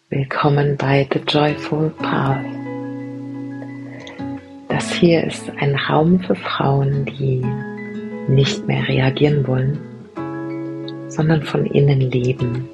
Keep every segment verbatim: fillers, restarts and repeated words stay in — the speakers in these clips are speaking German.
Willkommen bei The Joyful Path. Das hier ist ein Raum für Frauen, die nicht mehr reagieren wollen, sondern von innen leben.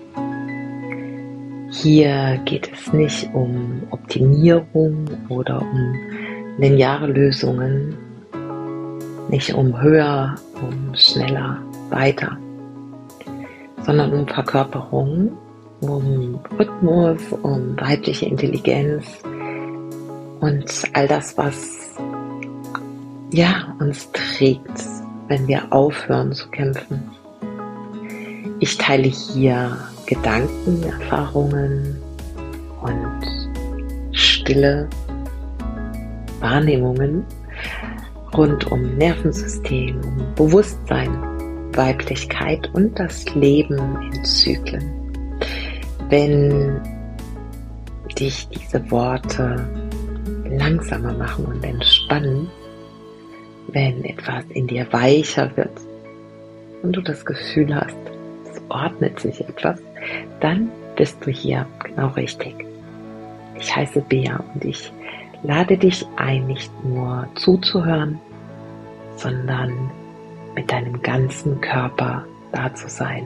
Hier geht es nicht um Optimierung oder um lineare Lösungen, nicht um höher, um schneller, weiter, sondern um Verkörperung, um Rhythmus, um weibliche Intelligenz und all das, was ja, uns trägt, wenn wir aufhören zu kämpfen. Ich teile hier Gedanken, Erfahrungen und stille Wahrnehmungen rund um Nervensystem, um Bewusstsein, Weiblichkeit und das Leben in Zyklen. Wenn dich diese Worte langsamer machen und entspannen, wenn etwas in dir weicher wird und du das Gefühl hast, es ordnet sich etwas, dann bist du hier genau richtig. Ich heiße Bea und ich lade dich ein, nicht nur zuzuhören, sondern mit deinem ganzen Körper da zu sein.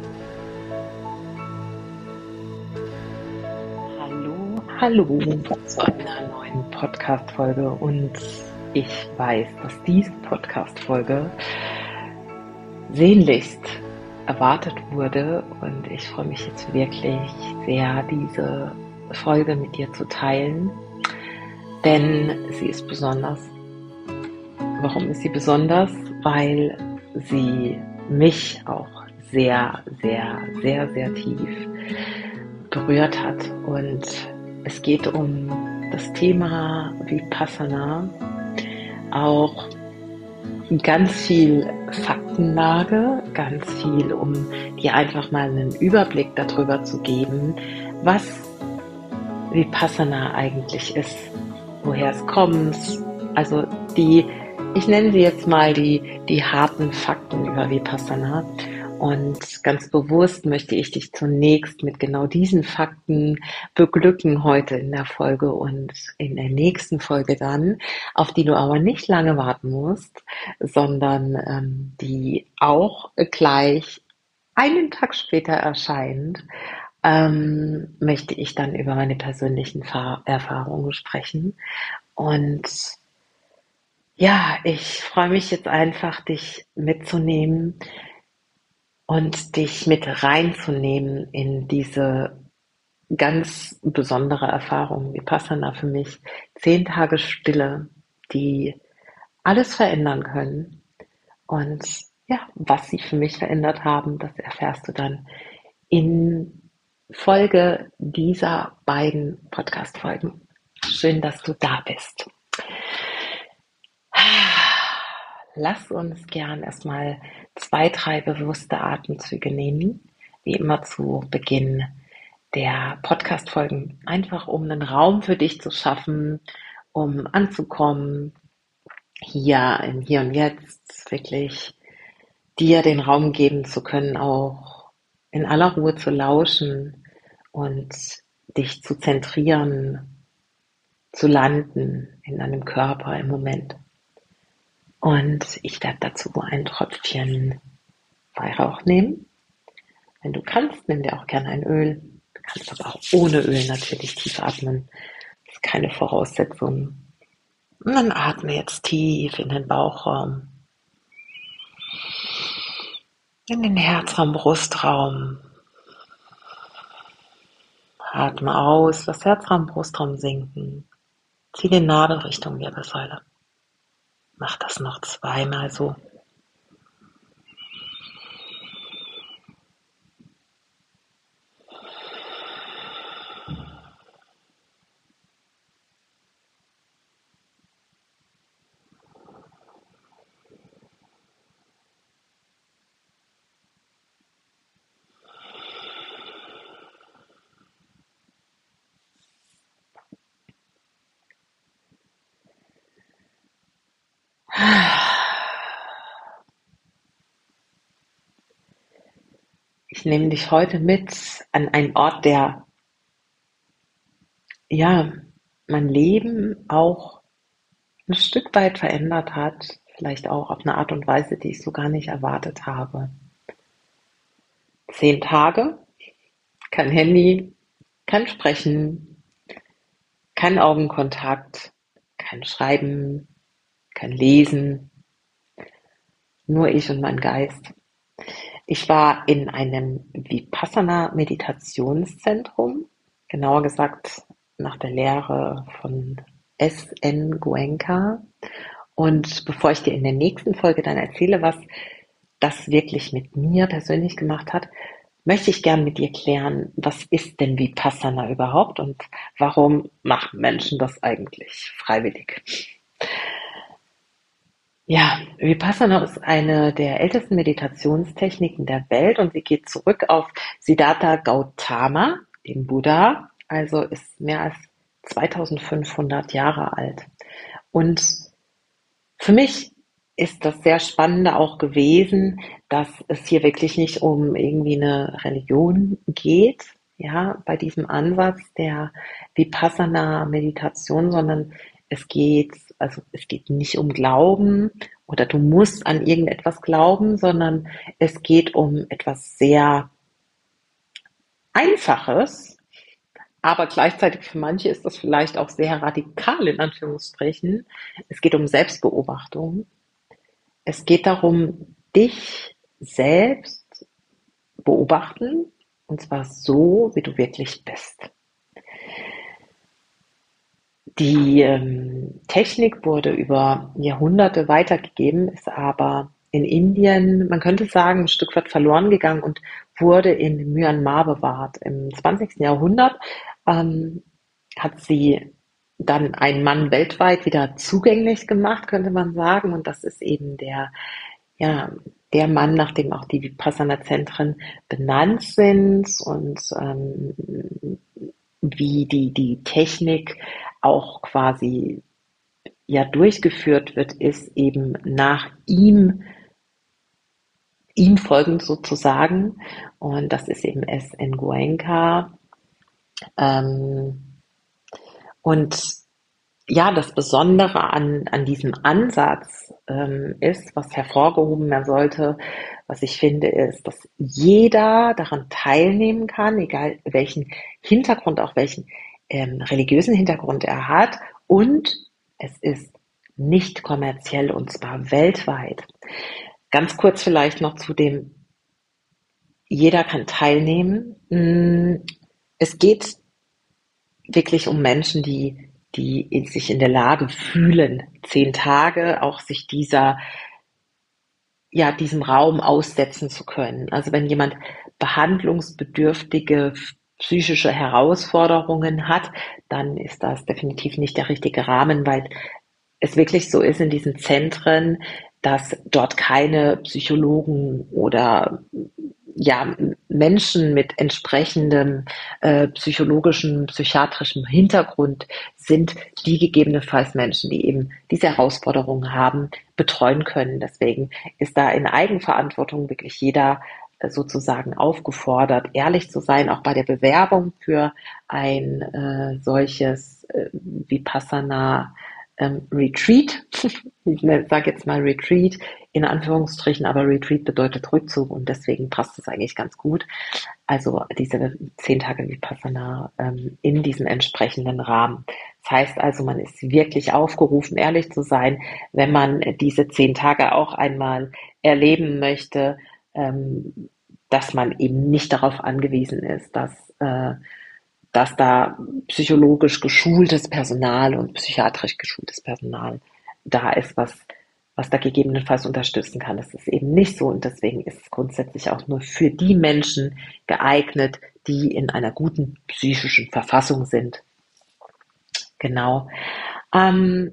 Hallo, hallo zu einer neuen Podcast-Folge und ich weiß, dass diese Podcast-Folge sehnlichst erwartet wurde und ich freue mich jetzt wirklich sehr, diese Folge mit dir zu teilen, denn sie ist besonders. Warum ist sie besonders? Weil sie mich auch sehr, sehr, sehr, sehr tief berührt hat und es geht um das Thema Vipassana, auch ganz viel Faktenlage, ganz viel, um dir einfach mal einen Überblick darüber zu geben, was Vipassana eigentlich ist, woher es kommt, also die, ich nenne sie jetzt mal die, die harten Fakten über Vipassana. Und ganz bewusst möchte ich dich zunächst mit genau diesen Fakten beglücken heute in der Folge und in der nächsten Folge dann, auf die du aber nicht lange warten musst, sondern ähm, die auch gleich einen Tag später erscheint, ähm, möchte ich dann über meine persönlichen Fa- Erfahrungen sprechen. Und ja, ich freue mich jetzt einfach, dich mitzunehmen und dich mit reinzunehmen in diese ganz besondere Erfahrung, Vipassana für mich. Zehn Tage Stille, die alles verändern können. Und ja, was sie für mich verändert haben, das erfährst du dann in Folge dieser beiden Podcast-Folgen. Schön, dass du da bist. Lass uns gern erstmal zwei, drei bewusste Atemzüge nehmen, wie immer zu Beginn der Podcast-Folgen, einfach um einen Raum für dich zu schaffen, um anzukommen, hier im Hier und Jetzt wirklich dir den Raum geben zu können, auch in aller Ruhe zu lauschen und dich zu zentrieren, zu landen in deinem Körper im Moment. Und ich werde dazu ein Tröpfchen Weihrauch nehmen. Wenn du kannst, nimm dir auch gerne ein Öl. Du kannst aber auch ohne Öl natürlich tief atmen. Das ist keine Voraussetzung. Und dann atme jetzt tief in den Bauchraum, in den Herzraum, Brustraum. Atme aus, lass Herzraum, Brustraum sinken. Zieh den Nabel Richtung Wirbelsäule. Mach das noch zweimal so. Ich nehme dich heute mit an einen Ort, der ja, mein Leben auch ein Stück weit verändert hat, vielleicht auch auf eine Art und Weise, die ich so gar nicht erwartet habe. Zehn Tage, kein Handy, kein Sprechen, kein Augenkontakt, kein Schreiben, kein Lesen, nur ich und mein Geist. Ich war in einem Vipassana-Meditationszentrum, genauer gesagt nach der Lehre von S N Goenka. Und bevor ich dir in der nächsten Folge dann erzähle, was das wirklich mit mir persönlich gemacht hat, möchte ich gern mit dir klären, was ist denn Vipassana überhaupt und warum machen Menschen das eigentlich freiwillig? Ja, Vipassana ist eine der ältesten Meditationstechniken der Welt und sie geht zurück auf Siddhartha Gautama, den Buddha, also ist mehr als zweitausendfünfhundert Jahre alt. Und für mich ist das sehr Spannende auch gewesen, dass es hier wirklich nicht um irgendwie eine Religion geht, ja, bei diesem Ansatz der Vipassana-Meditation, sondern es geht, also es geht nicht um Glauben oder du musst an irgendetwas glauben, sondern es geht um etwas sehr Einfaches, aber gleichzeitig für manche ist das vielleicht auch sehr radikal in Anführungsstrichen. Es geht um Selbstbeobachtung. Es geht darum, dich selbst beobachten, und zwar so, wie du wirklich bist. Die ähm, Technik wurde über Jahrhunderte weitergegeben, ist aber in Indien, man könnte sagen, ein Stück weit verloren gegangen und wurde in Myanmar bewahrt. Im zwanzigsten Jahrhundert ähm, hat sie dann ein Mann weltweit wieder zugänglich gemacht, könnte man sagen. Und das ist eben der, ja, der Mann, nach dem auch die Vipassana-Zentren benannt sind und ähm, wie die, die Technik auch quasi ja durchgeführt wird, ist eben nach ihm, ihm folgend sozusagen. Und das ist eben S N Goenka. Ähm, und ja, das Besondere an, an diesem Ansatz ähm, ist, was hervorgehoben werden sollte, was ich finde, ist, dass jeder daran teilnehmen kann, egal welchen Hintergrund, auch welchen ähm, religiösen Hintergrund er hat. Und es ist nicht kommerziell und zwar weltweit. Ganz kurz vielleicht noch zu dem, jeder kann teilnehmen. Mm, Es geht wirklich um Menschen, die, die sich in der Lage fühlen, zehn Tage auch sich dieser, ja, diesem Raum aussetzen zu können. Also wenn jemand behandlungsbedürftige psychische Herausforderungen hat, dann ist das definitiv nicht der richtige Rahmen, weil es wirklich so ist in diesen Zentren, dass dort keine Psychologen oder ja, Menschen mit entsprechendem äh, psychologischen, psychiatrischen Hintergrund sind, die gegebenenfalls Menschen, die eben diese Herausforderungen haben, betreuen können. Deswegen ist da in Eigenverantwortung wirklich jeder äh, sozusagen aufgefordert, ehrlich zu sein, auch bei der Bewerbung für ein äh, solches äh, Vipassana ähm, Retreat. Ich sage jetzt mal Retreat in Anführungsstrichen, aber Retreat bedeutet Rückzug und deswegen passt es eigentlich ganz gut. Also diese zehn Tage Vipassana ähm, in diesem entsprechenden Rahmen. Das heißt also, man ist wirklich aufgerufen, ehrlich zu sein, wenn man diese zehn Tage auch einmal erleben möchte, ähm, dass man eben nicht darauf angewiesen ist, dass äh, dass da psychologisch geschultes Personal und psychiatrisch geschultes Personal da ist, was, was da gegebenenfalls unterstützen kann. Das ist eben nicht so und deswegen ist es grundsätzlich auch nur für die Menschen geeignet, die in einer guten psychischen Verfassung sind. Genau. Ähm,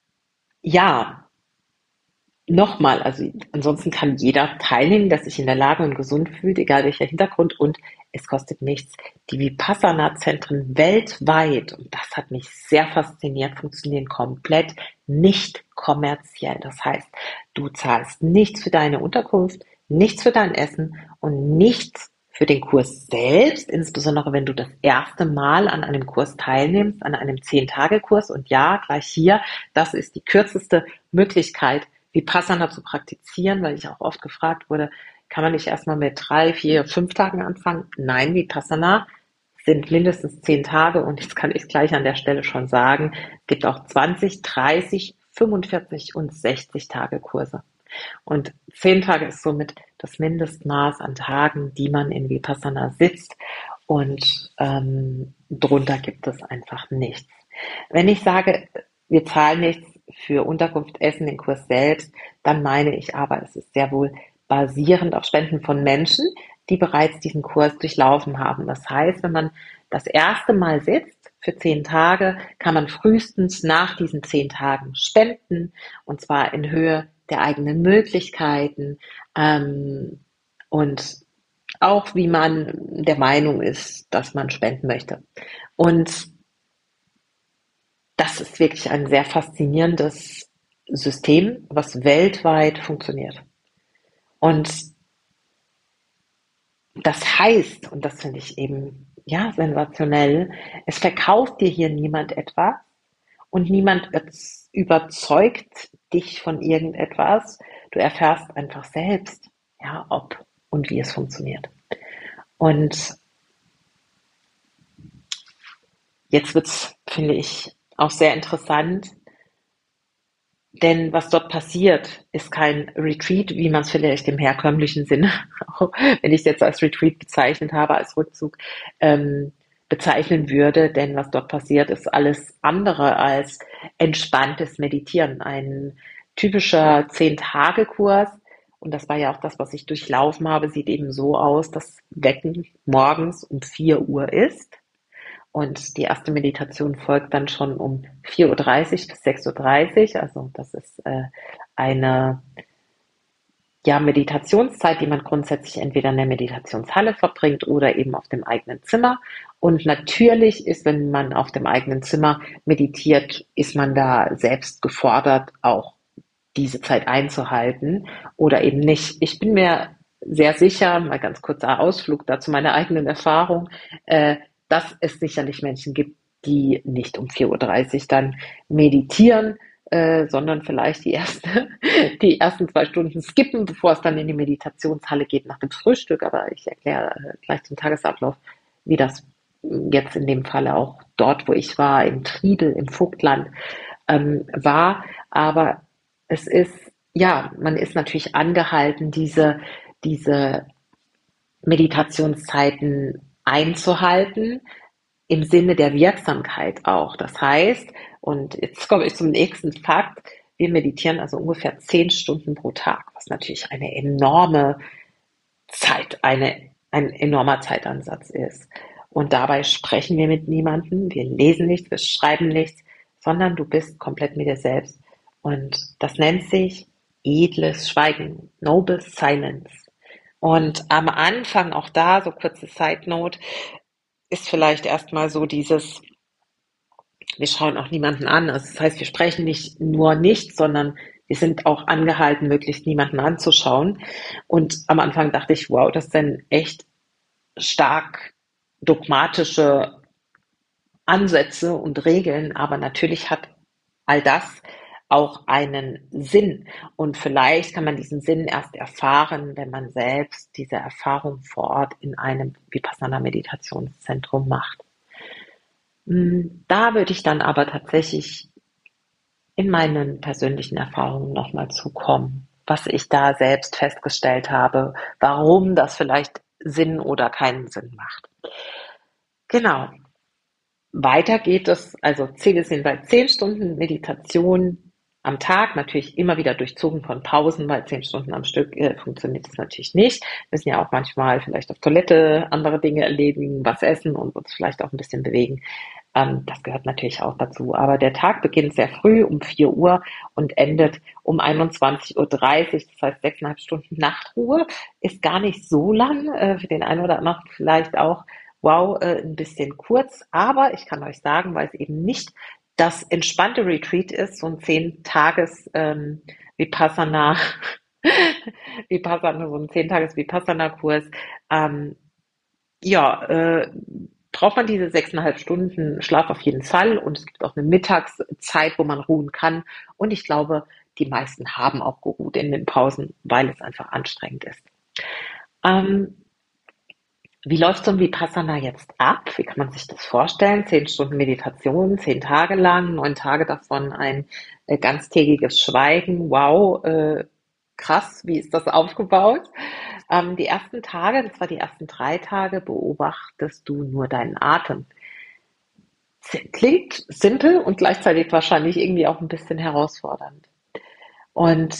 ja, Nochmal, also ansonsten kann jeder teilnehmen, der sich in der Lage und gesund fühlt, egal welcher Hintergrund und es kostet nichts. Die Vipassana-Zentren weltweit, und das hat mich sehr fasziniert, funktionieren komplett nicht kommerziell. Das heißt, du zahlst nichts für deine Unterkunft, nichts für dein Essen und nichts Für den Kurs selbst, insbesondere wenn du das erste Mal an einem Kurs teilnimmst, an einem zehn-Tage-Kurs, und ja, gleich hier, das ist die kürzeste Möglichkeit, Vipassana zu praktizieren, weil ich auch oft gefragt wurde, kann man nicht erstmal mit drei, vier, fünf Tagen anfangen? Nein, Vipassana sind mindestens zehn Tage, und jetzt kann ich gleich an der Stelle schon sagen, es gibt auch zwanzig, dreißig, fünfundvierzig und sechzig Tage Kurse. Und zehn Tage ist somit das Mindestmaß an Tagen, die man in Vipassana sitzt, und ähm, drunter gibt es einfach nichts. Wenn ich sage, wir zahlen nichts für Unterkunft, Essen, den Kurs selbst, dann meine ich aber, es ist sehr wohl basierend auf Spenden von Menschen, die bereits diesen Kurs durchlaufen haben. Das heißt, wenn man das erste Mal sitzt für zehn Tage, kann man frühestens nach diesen zehn Tagen spenden, und zwar in Höhe der eigenen Möglichkeiten, ähm, und auch wie man der Meinung ist, dass man spenden möchte. Und das ist wirklich ein sehr faszinierendes System, was weltweit funktioniert. Und das heißt, und das finde ich eben, ja, sensationell, es verkauft dir hier niemand etwas, und niemand überzeugt dich von irgendetwas. Du erfährst einfach selbst, ja, ob und wie es funktioniert. Und jetzt wird's, finde ich, auch sehr interessant, denn was dort passiert, ist kein Retreat, wie man es vielleicht im herkömmlichen Sinne, auch wenn ich es jetzt als Retreat bezeichnet habe, als Rückzug, ähm, bezeichnen würde. Denn was dort passiert, ist alles andere als entspanntes Meditieren. Ein typischer Zehn-Tage-Kurs, und das war ja auch das, was ich durchlaufen habe, sieht eben so aus, dass Wecken morgens um vier Uhr ist. Und die erste Meditation folgt dann schon um vier Uhr dreißig bis sechs Uhr dreißig. Also das ist äh, eine, ja, Meditationszeit, die man grundsätzlich entweder in der Meditationshalle verbringt oder eben auf dem eigenen Zimmer. Und natürlich ist, wenn man auf dem eigenen Zimmer meditiert, ist man da selbst gefordert, auch diese Zeit einzuhalten oder eben nicht. Ich bin mir sehr sicher, mal ganz kurzer Ausflug dazu, meine eigenen Erfahrung, äh, dass es sicherlich Menschen gibt, die nicht um vier Uhr dreißig dann meditieren, äh, sondern vielleicht die, erste, die ersten zwei Stunden skippen, bevor es dann in die Meditationshalle geht nach dem Frühstück. Aber ich erkläre äh, gleich zum Tagesablauf, wie das jetzt in dem Falle auch dort, wo ich war, im Triedel, im Vogtland, ähm, war. Aber es ist, ja, man ist natürlich angehalten, diese, diese Meditationszeiten einzuhalten, im Sinne der Wirksamkeit auch. Das heißt, und jetzt komme ich zum nächsten Fakt, wir meditieren also ungefähr zehn Stunden pro Tag, was natürlich eine enorme Zeit, eine, ein enormer Zeitansatz ist. Und dabei sprechen wir mit niemandem, wir lesen nichts, wir schreiben nichts, sondern du bist komplett mit dir selbst. Und das nennt sich edles Schweigen, Noble Silence. Und am Anfang, auch da, so kurze Side Note, ist vielleicht erstmal so dieses, wir schauen auch niemanden an. Also das heißt, wir sprechen nicht nur nicht, sondern wir sind auch angehalten, möglichst niemanden anzuschauen. Und am Anfang dachte ich, wow, das sind echt stark dogmatische Ansätze und Regeln. Aber natürlich hat all das auch einen Sinn. Und vielleicht kann man diesen Sinn erst erfahren, wenn man selbst diese Erfahrung vor Ort in einem Vipassana-Meditationszentrum macht. Da würde ich dann aber tatsächlich in meinen persönlichen Erfahrungen nochmal zukommen, was ich da selbst festgestellt habe, warum das vielleicht Sinn oder keinen Sinn macht. Genau. Weiter geht es, also Ziele sind bei zehn Stunden Meditation am Tag, natürlich immer wieder durchzogen von Pausen, weil zehn Stunden am Stück äh, funktioniert das natürlich nicht. Wir müssen ja auch manchmal vielleicht auf Toilette andere Dinge erledigen, was essen und uns vielleicht auch ein bisschen bewegen. Ähm, das gehört natürlich auch dazu. Aber der Tag beginnt sehr früh um vier Uhr und endet um einundzwanzig Uhr dreißig, das heißt sechseinhalb Stunden Nachtruhe. Ist gar nicht so lang, äh, für den einen oder anderen vielleicht auch, wow, äh, ein bisschen kurz. Aber ich kann euch sagen, weil es eben nicht das entspannte Retreat ist, so ein zehn Tages ähm, Vipassana, Vipassana, so ein zehn Tages Vipassana-Kurs, ähm, ja, äh, braucht man diese sechseinhalb Stunden Schlaf auf jeden Fall und es gibt auch eine Mittagszeit, wo man ruhen kann. Und ich glaube, die meisten haben auch geruht in den Pausen, weil es einfach anstrengend ist. Ähm, Wie läuft so ein Vipassana jetzt ab? Wie kann man sich das vorstellen? Zehn Stunden Meditation, zehn Tage lang, neun Tage davon ein äh, ganztägiges Schweigen. Wow, äh, krass, wie ist das aufgebaut? Ähm, die ersten Tage, das war die ersten drei Tage, beobachtest du nur deinen Atem. Klingt simpel und gleichzeitig wahrscheinlich irgendwie auch ein bisschen herausfordernd. Und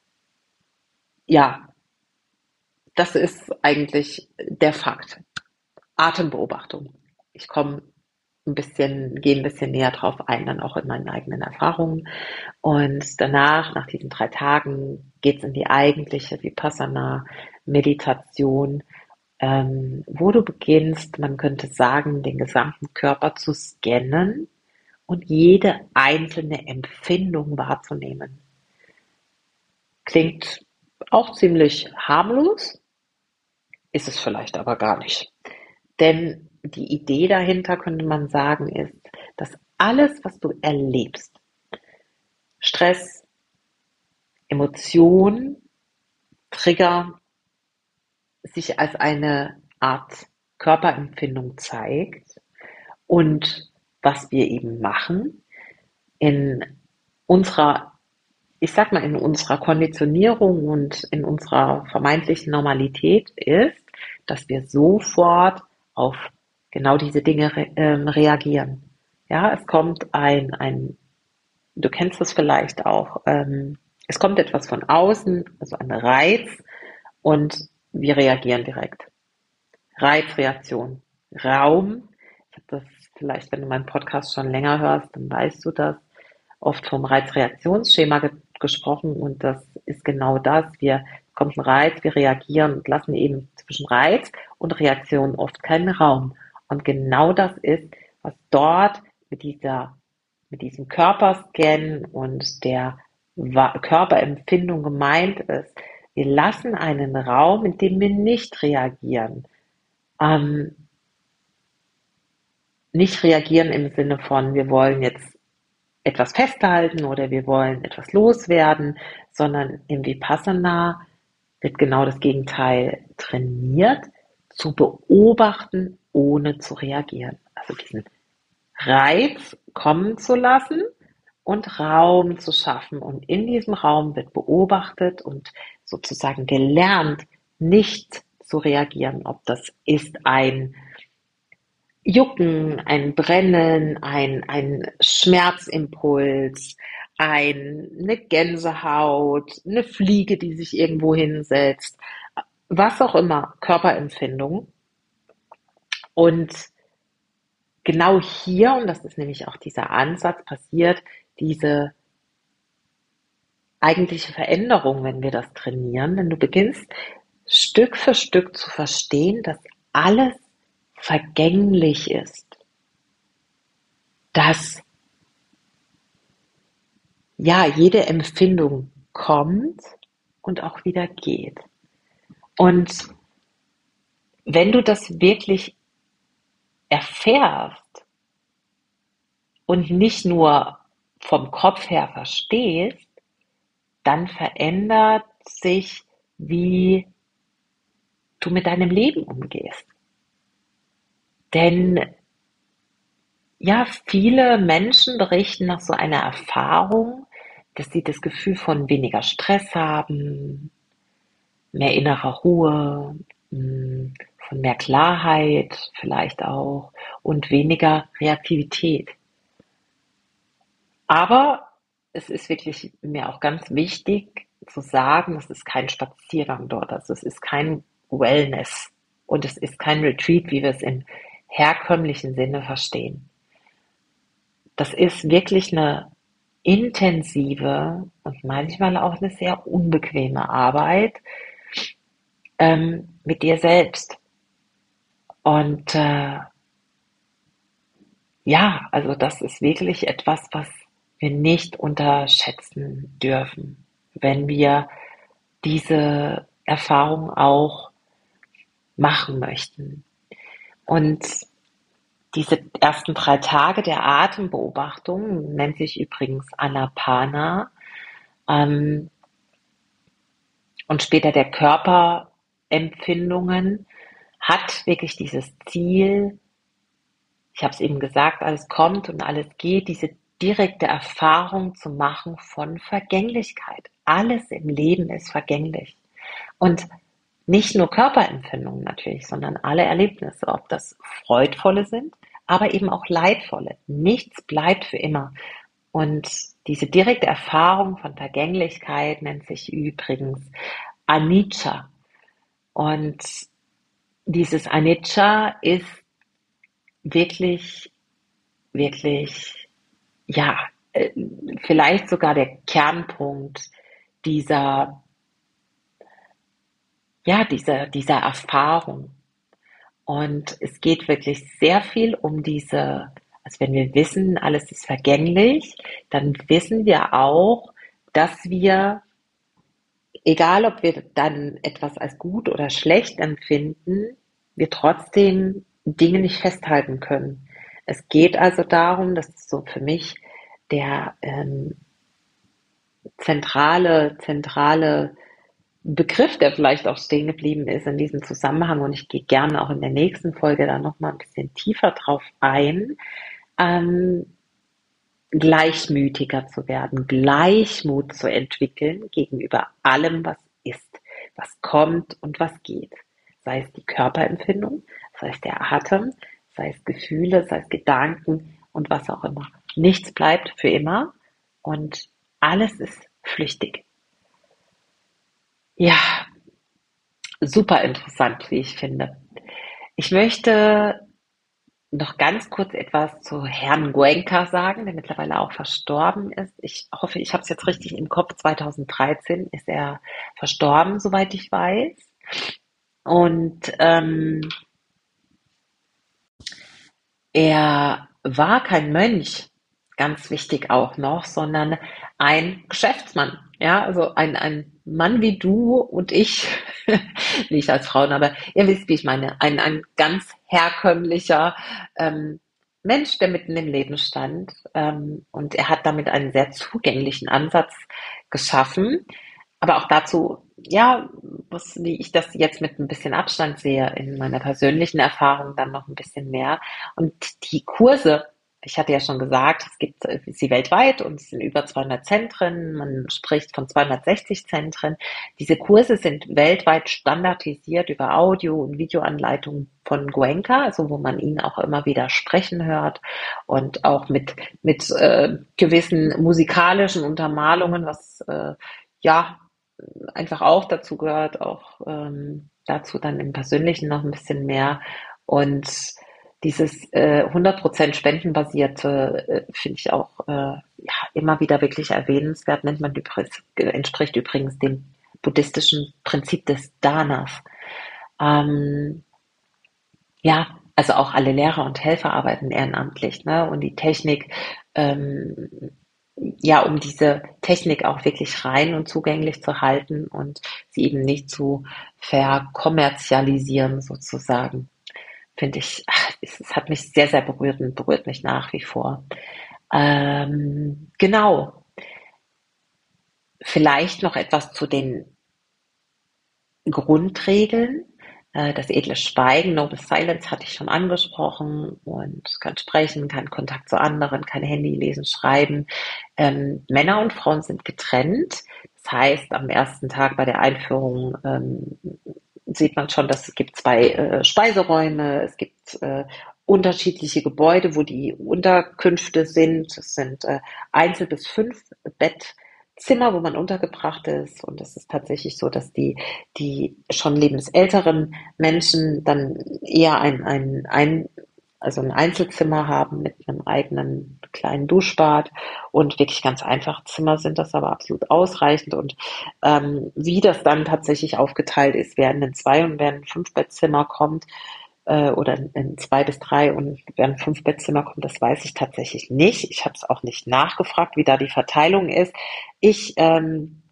ja, das ist eigentlich der Fakt. Atembeobachtung. Ich komme ein bisschen, gehe ein bisschen näher drauf ein, dann auch in meinen eigenen Erfahrungen. Und danach, nach diesen drei Tagen, geht's in die eigentliche Vipassana-Meditation, ähm, wo du beginnst, man könnte sagen, den gesamten Körper zu scannen und jede einzelne Empfindung wahrzunehmen. Klingt auch ziemlich harmlos, ist es vielleicht aber gar nicht. Denn die Idee dahinter, könnte man sagen, ist, dass alles, was du erlebst, Stress, Emotion, Trigger, sich als eine Art Körperempfindung zeigt und was wir eben machen in unserer, ich sag mal, in unserer Konditionierung und in unserer vermeintlichen Normalität ist, dass wir sofort auf genau diese Dinge re ähm, reagieren. Ja, es kommt ein, ein, du kennst das vielleicht auch, ähm, es kommt etwas von außen, also ein Reiz, und wir reagieren direkt. Reizreaktion, Raum. Ich habe das vielleicht, wenn du meinen Podcast schon länger hörst, dann weißt du das, oft vom Reizreaktionsschema ge gesprochen und das ist genau das. Wir kommt ein Reiz, wir reagieren und lassen eben zwischen Reiz und Reaktion oft keinen Raum. Und genau das ist, was dort mit dieser, mit diesem Körperscan und der Körperempfindung gemeint ist. Wir lassen einen Raum, in dem wir nicht reagieren. Ähm, nicht reagieren im Sinne von, wir wollen jetzt etwas festhalten oder wir wollen etwas loswerden, sondern im Vipassana wird genau das Gegenteil trainiert, zu beobachten, ohne zu reagieren. Also diesen Reiz kommen zu lassen und Raum zu schaffen. Und in diesem Raum wird beobachtet und sozusagen gelernt, nicht zu reagieren. Ob das ist ein Jucken, ein Brennen, ein, ein Schmerzimpuls, ein, eine Gänsehaut, eine Fliege, die sich irgendwo hinsetzt, was auch immer, Körperempfindung. Und genau hier, und das ist nämlich auch dieser Ansatz, passiert diese eigentliche Veränderung, wenn wir das trainieren, denn du beginnst Stück für Stück zu verstehen, dass alles vergänglich ist, dass ja jede Empfindung kommt und auch wieder geht. Und wenn du das wirklich erfährst und nicht nur vom Kopf her verstehst, dann verändert sich, wie du mit deinem Leben umgehst. Denn ja, viele Menschen berichten nach so einer Erfahrung, dass sie das Gefühl von weniger Stress haben, mehr innerer Ruhe, mh, von mehr Klarheit vielleicht auch und weniger Reaktivität. Aber es ist wirklich mir auch ganz wichtig zu sagen, es ist kein Spaziergang dort, also es ist kein Wellness und es ist kein Retreat, wie wir es im herkömmlichen Sinne verstehen. Das ist wirklich eine intensive und manchmal auch eine sehr unbequeme Arbeit ähm, mit dir selbst. Und äh, ja, also das ist wirklich etwas, was wir nicht unterschätzen dürfen, wenn wir diese Erfahrung auch machen möchten. Und diese ersten drei Tage der Atembeobachtung nennt sich übrigens Anapana, ähm, und später der Körperempfindungen, hat wirklich dieses Ziel, ich habe es eben gesagt, alles kommt und alles geht, diese direkte Erfahrung zu machen von Vergänglichkeit. Alles im Leben ist vergänglich. Und nicht nur Körperempfindungen natürlich, sondern alle Erlebnisse, ob das freudvolle sind, aber eben auch leidvolle. Nichts bleibt für immer. Und diese direkte Erfahrung von Vergänglichkeit nennt sich übrigens Anicca. Und dieses Anicca ist wirklich, wirklich, ja, äh, vielleicht sogar der Kernpunkt dieser, ja, dieser, dieser Erfahrung. Und es geht wirklich sehr viel um diese, also wenn wir wissen, alles ist vergänglich, dann wissen wir auch, dass wir, egal ob wir dann etwas als gut oder schlecht empfinden, wir trotzdem Dinge nicht festhalten können. Es geht also darum, das ist so für mich der ähm, zentrale, zentrale Begriff, der vielleicht auch stehen geblieben ist in diesem Zusammenhang, und ich gehe gerne auch in der nächsten Folge da nochmal ein bisschen tiefer drauf ein, ähm, gleichmütiger zu werden, Gleichmut zu entwickeln gegenüber allem, was ist, was kommt und was geht. Sei es die Körperempfindung, sei es der Atem, sei es Gefühle, sei es Gedanken und was auch immer. Nichts bleibt für immer und alles ist flüchtig. Ja, super interessant, wie ich finde. Ich möchte noch ganz kurz etwas zu Herrn Goenka sagen, der mittlerweile auch verstorben ist. Ich hoffe, ich habe es jetzt richtig im Kopf. zweitausenddreizehn ist er verstorben, soweit ich weiß. Und ähm, er war kein Mönch, ganz wichtig auch noch, sondern ein Geschäftsmann. Ja, also ein, ein Mann wie du und ich, nicht als Frauen, aber ihr wisst, wie ich meine, ein, ein ganz herkömmlicher ähm, Mensch, der mitten im Leben stand. Ähm, und er hat damit einen sehr zugänglichen Ansatz geschaffen. Aber auch dazu, ja, was, wie ich das jetzt mit ein bisschen Abstand sehe, in meiner persönlichen Erfahrung dann noch ein bisschen mehr. Und die Kurse, ich hatte ja schon gesagt, es gibt sie weltweit und es sind über zweihundert Zentren. Man spricht von zweihundertsechzig Zentren. Diese Kurse sind weltweit standardisiert über Audio- und Videoanleitungen von Goenka, also wo man ihn auch immer wieder sprechen hört und auch mit, mit äh, gewissen musikalischen Untermalungen, was äh, ja einfach auch dazu gehört, auch ähm, dazu dann im Persönlichen noch ein bisschen mehr. Und dieses äh, hundert Prozent spendenbasierte äh, finde ich auch äh, ja, immer wieder wirklich erwähnenswert. Nennt man übrigens, entspricht übrigens dem buddhistischen Prinzip des Danas. Ähm, ja, also auch alle Lehrer und Helfer arbeiten ehrenamtlich, ne? Und die Technik, ähm, ja, um diese Technik auch wirklich rein und zugänglich zu halten und sie eben nicht zu verkommerzialisieren sozusagen. Finde ich, ach, es, es hat mich sehr, sehr berührt und berührt mich nach wie vor. Ähm, genau. Vielleicht noch etwas zu den Grundregeln. Äh, Das edle Schweigen, Noble Silence, hatte ich schon angesprochen, und kann sprechen, kann Kontakt zu anderen, kann Handy lesen, schreiben. Ähm, Männer und Frauen sind getrennt. Das heißt, am ersten Tag bei der Einführung ähm, sieht man schon, dass es gibt zwei äh, Speiseräume, es gibt äh, unterschiedliche Gebäude, wo die Unterkünfte sind. Es sind äh, Einzel- bis fünf Bettzimmer, wo man untergebracht ist. Und es ist tatsächlich so, dass die, die schon lebensälteren Menschen dann eher ein, ein, ein also ein Einzelzimmer haben mit einem eigenen kleinen Duschbad, und wirklich ganz einfach Zimmer sind das aber absolut ausreichend. Und ähm, wie das dann tatsächlich aufgeteilt ist, wer in ein Zwei- und wer in ein Fünfbettzimmer kommt, äh, oder in ein Zwei bis Drei und wer in ein Fünfbettzimmer kommt, das weiß ich tatsächlich nicht. Ich habe es auch nicht nachgefragt, wie da die Verteilung ist. Ich ähm,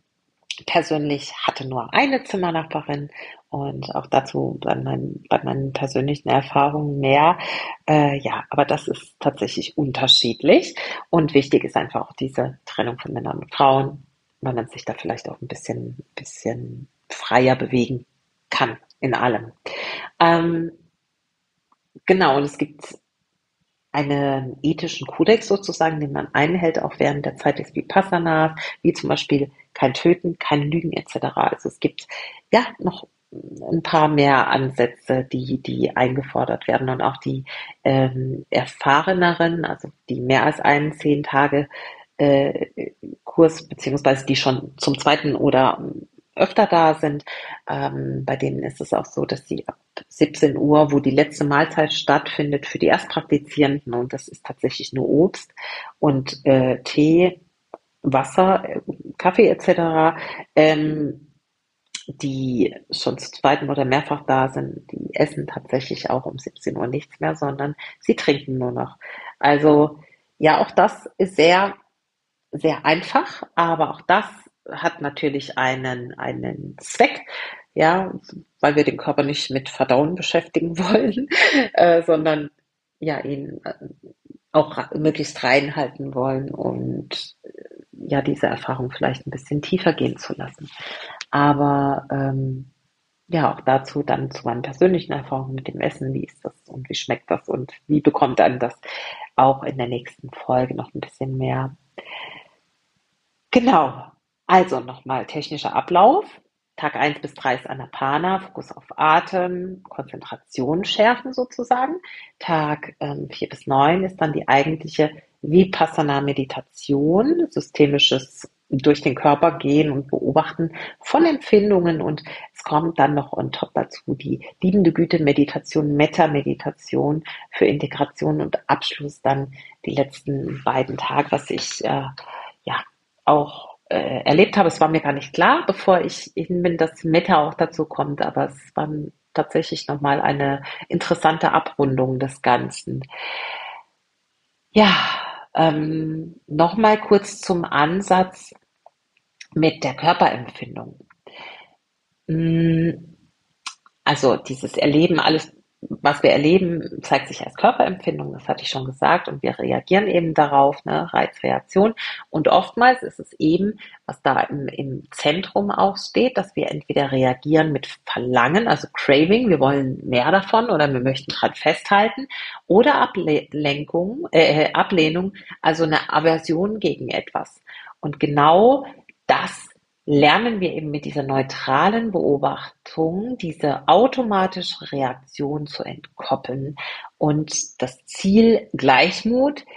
persönlich hatte nur eine Zimmernachbarin und auch dazu bei meinen, bei meinen persönlichen Erfahrungen mehr. Äh, ja, aber das ist tatsächlich unterschiedlich und wichtig ist einfach auch diese Trennung von Männern und Frauen, weil man sich da vielleicht auch ein bisschen, bisschen freier bewegen kann in allem. Ähm, genau, und es gibt einen ethischen Kodex sozusagen, den man einhält, auch während der Zeit des Vipassanas, wie zum Beispiel kein Töten, kein Lügen et cetera. Also es gibt ja noch ein paar mehr Ansätze, die, die eingefordert werden und auch die ähm, erfahreneren, also die mehr als einen zehn Tage äh, Kurs, beziehungsweise die schon zum zweiten oder öfter da sind. Ähm, bei denen ist es auch so, dass sie ab siebzehn Uhr, wo die letzte Mahlzeit stattfindet, für die Erstpraktizierenden, und das ist tatsächlich nur Obst und äh, Tee, Wasser, äh, Kaffee et cetera, ähm, die schon zu zweiten oder mehrfach da sind, die essen tatsächlich auch um siebzehn Uhr nichts mehr, sondern sie trinken nur noch. Also ja, auch das ist sehr sehr einfach, aber auch das hat natürlich einen, einen Zweck, ja, weil wir den Körper nicht mit Verdauen beschäftigen wollen, äh, sondern ja, ihn äh, auch möglichst reinhalten wollen und äh, ja, diese Erfahrung vielleicht ein bisschen tiefer gehen zu lassen. Aber ähm, ja, auch dazu dann zu meinen persönlichen Erfahrungen mit dem Essen, wie ist das und wie schmeckt das und wie bekommt einem das auch in der nächsten Folge noch ein bisschen mehr. Genau. Also nochmal technischer Ablauf. Tag eins bis drei ist Anapana, Fokus auf Atem, Konzentration schärfen sozusagen. Tag ähm, vier bis neun ist dann die eigentliche Vipassana-Meditation, systemisches durch den Körper gehen und beobachten von Empfindungen, und es kommt dann noch on top dazu die liebende Güte-Meditation, Metta-Meditation für Integration und Abschluss dann die letzten beiden Tage, was ich äh, ja auch äh, erlebt habe. Es war mir gar nicht klar, bevor ich hin bin, dass Meta auch dazu kommt, aber es war tatsächlich nochmal eine interessante Abrundung des Ganzen. Ja, ähm, nochmal kurz zum Ansatz mit der Körperempfindung. Mm, Also dieses Erleben, alles, was wir erleben, zeigt sich als Körperempfindung, das hatte ich schon gesagt, und wir reagieren eben darauf, ne, Reizreaktion. Und oftmals ist es eben, was da im, im Zentrum auch steht, dass wir entweder reagieren mit Verlangen, also Craving, wir wollen mehr davon oder wir möchten dran festhalten, oder Ablenkung, äh, Ablehnung, also eine Aversion gegen etwas. Und genau das lernen wir eben mit dieser neutralen Beobachtung, diese automatische Reaktion zu entkoppeln und das Ziel Gleichmut,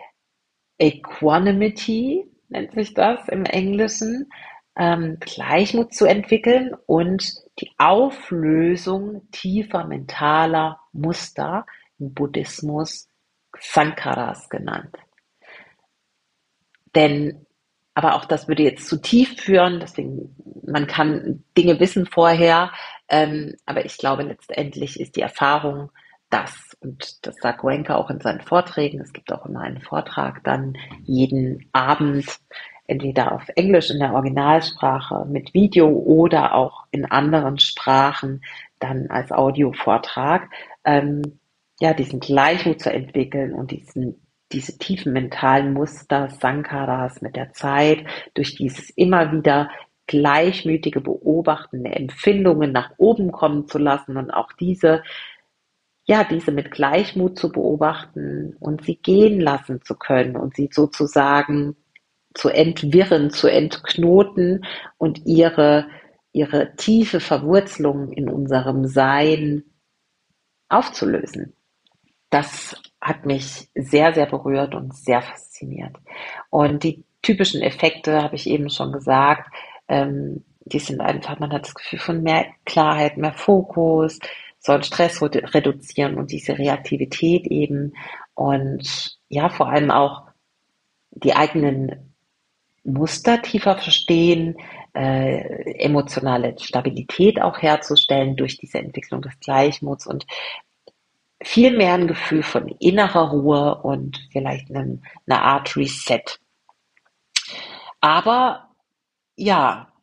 Equanimity nennt sich das im Englischen, ähm, Gleichmut zu entwickeln und die Auflösung tiefer mentaler Muster, im Buddhismus Sankharas genannt. Denn, aber auch das würde jetzt zu tief führen, deswegen, man kann Dinge wissen vorher, ähm, aber ich glaube, letztendlich ist die Erfahrung das, und das sagt Goenka auch in seinen Vorträgen, es gibt auch immer einen Vortrag dann jeden Abend, entweder auf Englisch in der Originalsprache mit Video oder auch in anderen Sprachen dann als Audiovortrag, ähm, ja, diesen Gleichmut zu entwickeln und diesen diese tiefen mentalen Muster, Sankharas mit der Zeit, durch dieses immer wieder gleichmütige Beobachten der Empfindungen nach oben kommen zu lassen und auch diese, ja, diese mit Gleichmut zu beobachten und sie gehen lassen zu können und sie sozusagen zu entwirren, zu entknoten und ihre, ihre tiefe Verwurzelung in unserem Sein aufzulösen. Das hat mich sehr, sehr berührt und sehr fasziniert. Und die typischen Effekte habe ich eben schon gesagt. Ähm, die sind einfach, man hat das Gefühl von mehr Klarheit, mehr Fokus, soll Stress reduzieren und diese Reaktivität eben. Und ja, vor allem auch die eigenen Muster tiefer verstehen, äh, emotionale Stabilität auch herzustellen durch diese Entwicklung des Gleichmuts und viel mehr ein Gefühl von innerer Ruhe und vielleicht eine, eine Art Reset. Aber ja,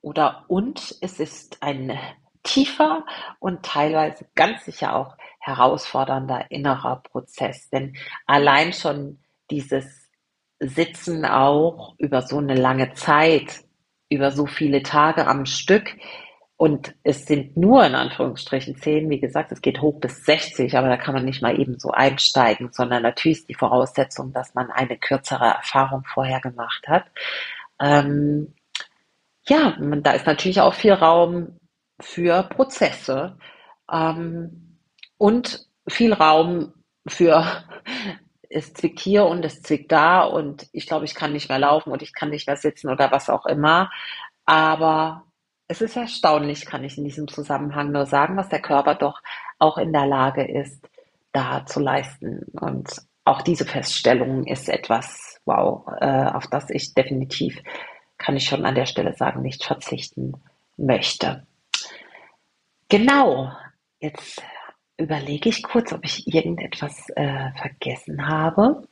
oder und es ist ein tiefer und teilweise ganz sicher auch herausfordernder innerer Prozess. Denn allein schon dieses Sitzen auch über so eine lange Zeit, über so viele Tage am Stück, und es sind nur in Anführungsstrichen zehn, wie gesagt, es geht hoch bis sechzig, aber da kann man nicht mal eben so einsteigen, sondern natürlich ist die Voraussetzung, dass man eine kürzere Erfahrung vorher gemacht hat. Ähm, ja, da ist natürlich auch viel Raum für Prozesse, ähm, und viel Raum für es zwickt hier und es zwickt da und ich glaube, ich kann nicht mehr laufen und ich kann nicht mehr sitzen oder was auch immer. Aber es ist erstaunlich, kann ich in diesem Zusammenhang nur sagen, was der Körper doch auch in der Lage ist, da zu leisten. Und auch diese Feststellung ist etwas, wow, äh, auf das ich definitiv, kann ich schon an der Stelle sagen, nicht verzichten möchte. Genau, jetzt überlege ich kurz, ob ich irgendetwas äh, vergessen habe.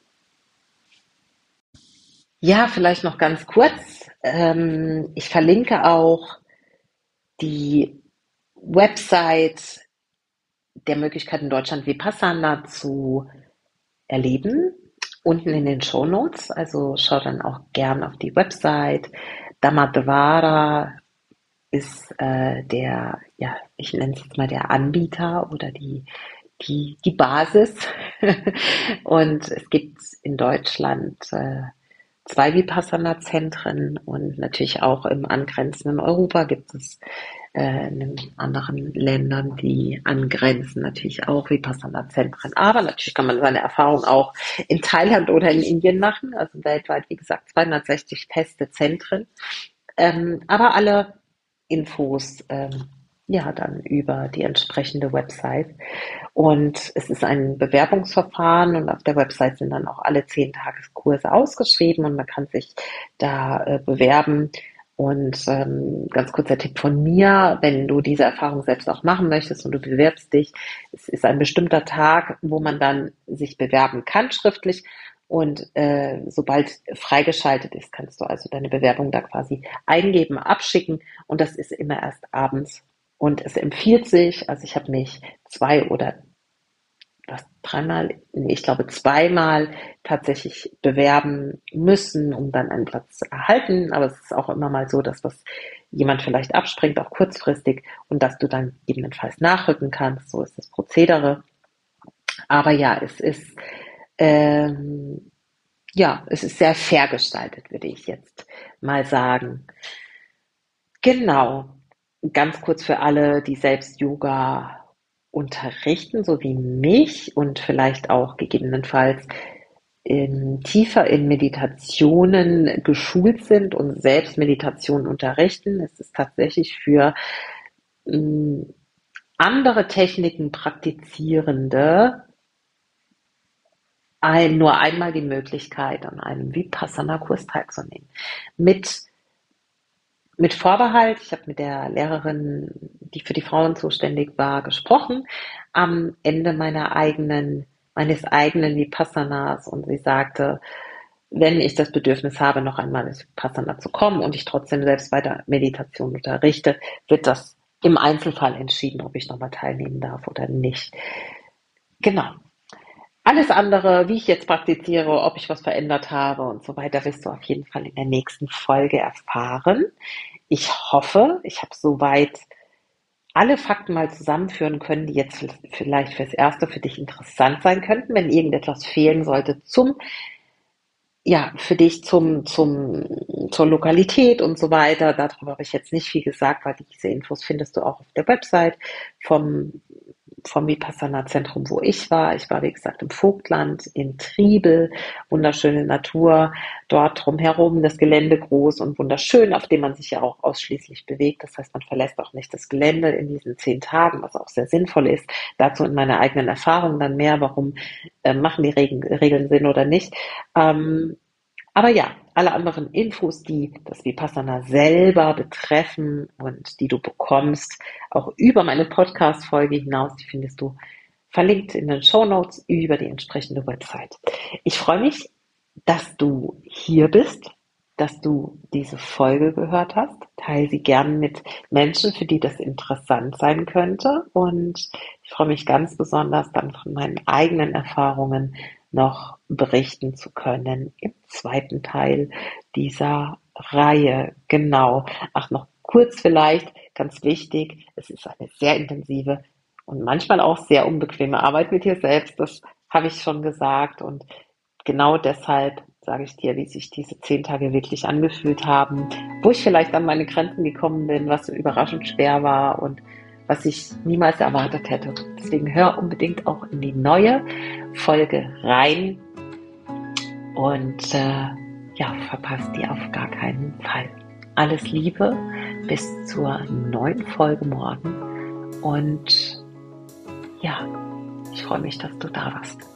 Ja, vielleicht noch ganz kurz. Ähm, ich verlinke auch die Website der Möglichkeit in Deutschland Vipassana zu erleben, unten in den Shownotes. Also schau dann auch gern auf die Website. Dhammadvara ist äh, der, ja, ich nenne es jetzt mal der Anbieter oder die, die, die Basis. Und es gibt in Deutschland äh, zwei Vipassana-Zentren und natürlich auch im angrenzenden Europa gibt es äh, in anderen Ländern, die angrenzen, natürlich auch Vipassana-Zentren. Aber natürlich kann man seine Erfahrung auch in Thailand oder in Indien machen. Also weltweit, wie gesagt, zweihundertsechzig feste Zentren. Ähm, aber alle Infos ähm, ja dann über die entsprechende Website. Und es ist ein Bewerbungsverfahren und auf der Website sind dann auch alle zehn Tageskurse ausgeschrieben und man kann sich da äh, bewerben. Und ähm, ganz kurzer Tipp von mir, wenn du diese Erfahrung selbst auch machen möchtest und du bewirbst dich, es ist ein bestimmter Tag, wo man dann sich bewerben kann schriftlich. Und äh, sobald freigeschaltet ist, kannst du also deine Bewerbung da quasi eingeben, abschicken. Und das ist immer erst abends. Und es empfiehlt sich, also ich habe mich zwei oder was, dreimal, nee, ich glaube zweimal tatsächlich bewerben müssen, um dann einen Platz zu erhalten. Aber es ist auch immer mal so, dass was jemand vielleicht abspringt, auch kurzfristig, und dass du dann gegebenenfalls nachrücken kannst. So ist das Prozedere. Aber ja, es ist ähm, ja, es ist sehr fair gestaltet, würde ich jetzt mal sagen. Genau. Ganz kurz für alle, die selbst Yoga unterrichten, so wie mich und vielleicht auch gegebenenfalls in, tiefer in Meditationen geschult sind und selbst Meditation unterrichten. Es ist tatsächlich für mh, andere Techniken praktizierende ein, nur einmal die Möglichkeit, an einem Vipassana-Kurs teilzunehmen. Mit, mit Vorbehalt, ich habe mit der Lehrerin, die für die Frauen zuständig war, gesprochen, am Ende meiner eigenen, meines eigenen Vipassanas, und sie sagte, wenn ich das Bedürfnis habe, noch einmal ins Vipassana zu kommen und ich trotzdem selbst weiter Meditation unterrichte, wird das im Einzelfall entschieden, ob ich nochmal teilnehmen darf oder nicht. Genau. Alles andere, wie ich jetzt praktiziere, ob ich was verändert habe und so weiter, wirst du auf jeden Fall in der nächsten Folge erfahren. Ich hoffe, ich habe soweit alle Fakten mal zusammenführen können, die jetzt vielleicht fürs Erste für dich interessant sein könnten. Wenn irgendetwas fehlen sollte zum, ja, für dich zum, zum, zur Lokalität und so weiter, darüber habe ich jetzt nicht viel gesagt, weil diese Infos findest du auch auf der Website vom vom Vipassana-Zentrum, wo ich war. Ich war, wie gesagt, im Vogtland, in Triebel, wunderschöne Natur, dort drumherum das Gelände groß und wunderschön, auf dem man sich ja auch ausschließlich bewegt. Das heißt, man verlässt auch nicht das Gelände in diesen zehn Tagen, was auch sehr sinnvoll ist. Dazu in meiner eigenen Erfahrung dann mehr, warum äh, machen die Regeln, Regeln Sinn oder nicht. Ähm, aber ja, alle anderen Infos, die das Vipassana selber betreffen und die du bekommst, auch über meine Podcast-Folge hinaus, die findest du verlinkt in den Shownotes über die entsprechende Website. Ich freue mich, dass du hier bist, dass du diese Folge gehört hast. Teile sie gern mit Menschen, für die das interessant sein könnte. Und ich freue mich ganz besonders, dann von meinen eigenen Erfahrungen noch berichten zu können im zweiten Teil dieser Reihe. Genau. Ach, noch kurz vielleicht, ganz wichtig, es ist eine sehr intensive und manchmal auch sehr unbequeme Arbeit mit dir selbst. Das habe ich schon gesagt. Und genau deshalb sage ich dir, wie sich diese zehn Tage wirklich angefühlt haben, wo ich vielleicht an meine Grenzen gekommen bin, was so überraschend schwer war und was ich niemals erwartet hätte. Deswegen hör unbedingt auch in die neue Folge rein und äh, ja, verpasst die auf gar keinen Fall. Alles Liebe, bis zur neuen Folge morgen und ja, ich freue mich, dass du da warst.